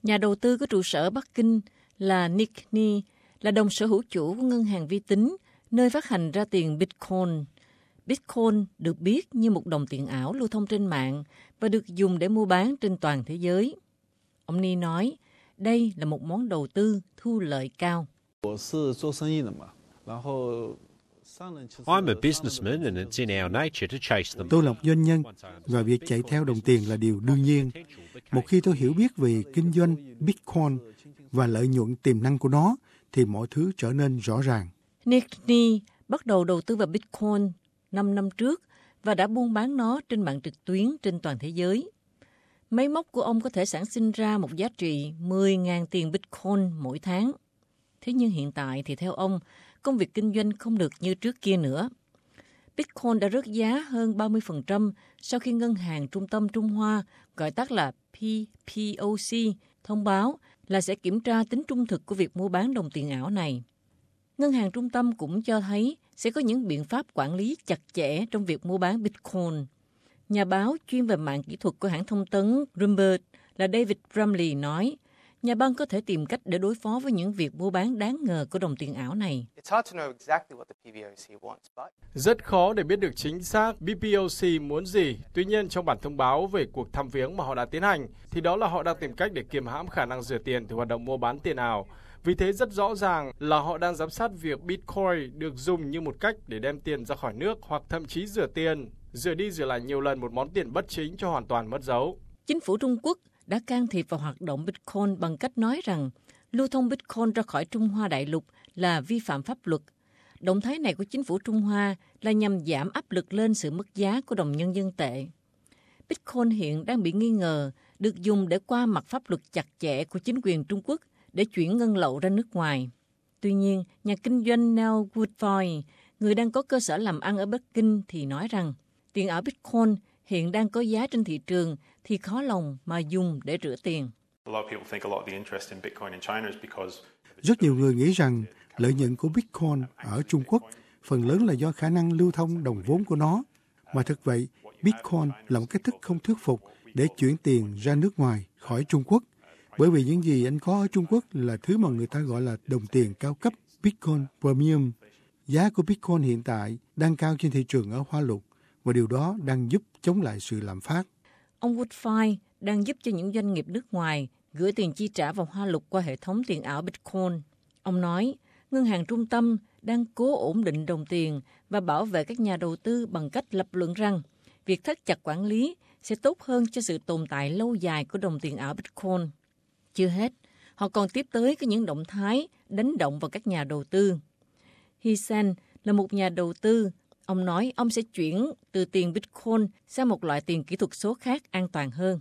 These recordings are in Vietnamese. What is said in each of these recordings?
Nhà đầu tư có trụ sở Bắc Kinh là Nick Ni, là đồng sở hữu chủ của ngân hàng vi tính, nơi phát hành ra tiền Bitcoin. Bitcoin được biết như một đồng tiền ảo lưu thông trên mạng và được dùng để mua bán trên toàn thế giới. Ông Ni nói, đây là một món đầu tư thu lợi cao. I'm a businessman and it's in our nature to chase them. Tôi là một doanh nhân và việc chạy theo đồng tiền là điều đương nhiên. Một khi tôi hiểu biết về kinh doanh Bitcoin và lợi nhuận tiềm năng của nó, thì mọi thứ trở nên rõ ràng. Nick Ni bắt đầu đầu tư vào Bitcoin 5 năm trước và đã buôn bán nó trên mạng trực tuyến trên toàn thế giới. Máy móc của ông có thể sản sinh ra một giá trị 10.000 tiền Bitcoin mỗi tháng. Thế nhưng hiện tại thì theo ông, công việc kinh doanh không được như trước kia nữa. Bitcoin đã rớt giá hơn 30% sau khi Ngân hàng Trung tâm Trung Hoa, gọi tắt là PPOC, thông báo là sẽ kiểm tra tính trung thực của việc mua bán đồng tiền ảo này. Ngân hàng Trung tâm cũng cho thấy sẽ có những biện pháp quản lý chặt chẽ trong việc mua bán Bitcoin. Nhà báo chuyên về mạng kỹ thuật của hãng thông tấn Bloomberg là David Bramley nói, nhà băng có thể tìm cách để đối phó với những việc mua bán đáng ngờ của đồng tiền ảo này. Rất khó để biết được chính xác BPOC muốn gì. Tuy nhiên, trong bản thông báo về cuộc thăm viếng mà họ đã tiến hành, thì đó là họ đang tìm cách để kiềm hãm khả năng rửa tiền từ hoạt động mua bán tiền ảo. Vì thế rất rõ ràng là họ đang giám sát việc Bitcoin được dùng như một cách để đem tiền ra khỏi nước hoặc thậm chí rửa tiền, rửa đi rửa lại nhiều lần một món tiền bất chính cho hoàn toàn mất dấu. Chính phủ Trung Quốc đã can thiệp vào hoạt động Bitcoin bằng cách nói rằng lưu thông Bitcoin ra khỏi Trung Hoa đại lục là vi phạm pháp luật. Động thái này của chính phủ Trung Hoa là nhằm giảm áp lực lên sự mất giá của đồng nhân dân tệ. Bitcoin hiện đang bị nghi ngờ được dùng để qua mặt pháp luật chặt chẽ của chính quyền Trung Quốc để chuyển ngân lậu ra nước ngoài. Tuy nhiên, nhà kinh doanh Neil Woodfoy, người đang có cơ sở làm ăn ở Bắc Kinh thì nói rằng tiền ảo Bitcoin hiện đang có giá trên thị trường thì khó lòng mà dùng để rửa tiền. Rất nhiều người nghĩ rằng lợi nhuận của Bitcoin ở Trung Quốc phần lớn là do khả năng lưu thông đồng vốn của nó. Mà thực vậy, Bitcoin là một cách thức không thuyết phục để chuyển tiền ra nước ngoài khỏi Trung Quốc. Bởi vì những gì anh có ở Trung Quốc là thứ mà người ta gọi là đồng tiền cao cấp, Bitcoin Premium. Giá của Bitcoin hiện tại đang cao trên thị trường ở Hoa Lục và điều đó đang giúp chống lại sự lạm phát. Ông Woodford đang giúp cho những doanh nghiệp nước ngoài gửi tiền chi trả vào Hoa Lục qua hệ thống tiền ảo Bitcoin. Ông nói, ngân hàng trung tâm đang cố ổn định đồng tiền và bảo vệ các nhà đầu tư bằng cách lập luận rằng việc thắt chặt quản lý sẽ tốt hơn cho sự tồn tại lâu dài của đồng tiền ảo Bitcoin. Chưa hết, họ còn tiếp tới có những động thái đánh động vào các nhà đầu tư. Hisen là một nhà đầu tư. Ông nói ông sẽ chuyển từ tiền Bitcoin sang một loại tiền kỹ thuật số khác an toàn hơn.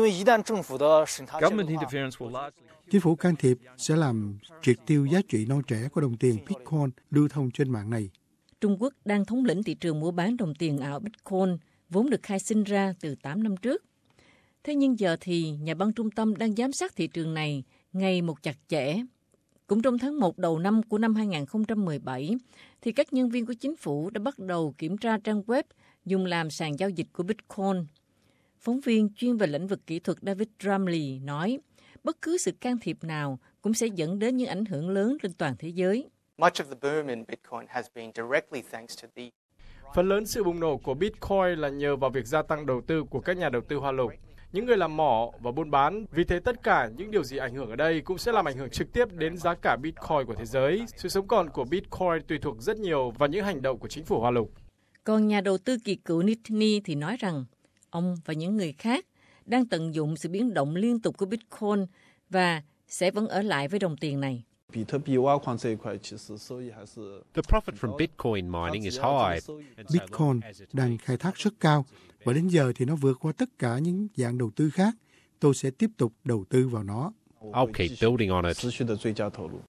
Chính phủ can thiệp sẽ làm triệt tiêu giá trị non trẻ của đồng tiền Bitcoin lưu thông trên mạng này. Trung Quốc đang thống lĩnh thị trường mua bán đồng tiền ảo Bitcoin, vốn được khai sinh ra từ 8 năm trước. Thế nhưng giờ thì nhà băng trung tâm đang giám sát thị trường này ngày một chặt chẽ. Cũng trong tháng 1 đầu năm của năm 2017, thì các nhân viên của chính phủ đã bắt đầu kiểm tra trang web dùng làm sàn giao dịch của Bitcoin. Phóng viên chuyên về lĩnh vực kỹ thuật David Bramley nói, bất cứ sự can thiệp nào cũng sẽ dẫn đến những ảnh hưởng lớn trên toàn thế giới. Phần lớn sự bùng nổ của Bitcoin là nhờ vào việc gia tăng đầu tư của các nhà đầu tư Hoa Lục, những người làm mỏ và buôn bán. Vì thế tất cả những điều gì ảnh hưởng ở đây cũng sẽ làm ảnh hưởng trực tiếp đến giá cả Bitcoin của thế giới. Sự sống còn của Bitcoin tùy thuộc rất nhiều vào những hành động của chính phủ Hoa Lục. Còn nhà đầu tư kỳ cựu Nick Ni thì nói rằng ông và những người khác đang tận dụng sự biến động liên tục của Bitcoin và sẽ vẫn ở lại với đồng tiền này. The profit from Bitcoin mining is high. Bitcoin đang khai thác rất cao và đến giờ thì nó vượt qua tất cả những dạng đầu tư khác. Tôi sẽ tiếp tục đầu tư vào nó. I'll keep building on it.